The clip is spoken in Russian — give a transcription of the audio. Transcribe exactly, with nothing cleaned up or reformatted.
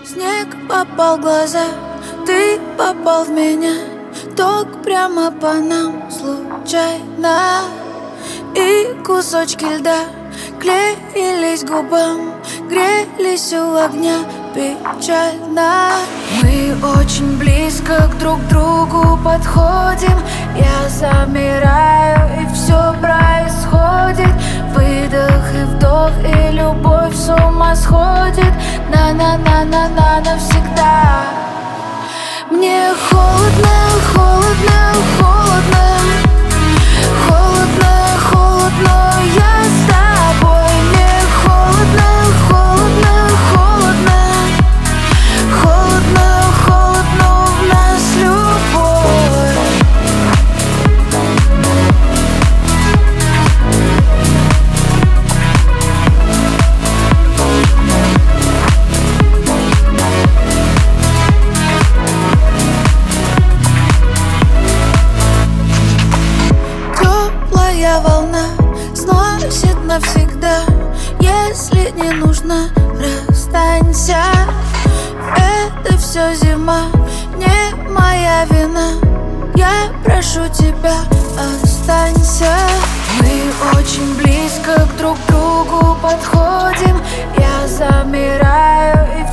Снег попал в глаза, ты попал в меня. Ток прямо по нам случайно. И кусочки льда клеились к губам, грелись у огня печально. Мы очень близко к друг другу подходим. Я замираю, и все происходит. Выдох и вдох, и любовь с ума сходит. На-на-на-на-на навсегда. Мне холодно, холодно, холодно. Холодно, холодно, я с тобой. Мне холодно, холодно, холодно. Холодно, холодно, в нас любовь. Теплая волна сносит навсегда. Если не нужно, расстанься. Это все зима, не моя вина. Я прошу тебя, останься. Мы очень близко к друг другу подходим. Я замираю, и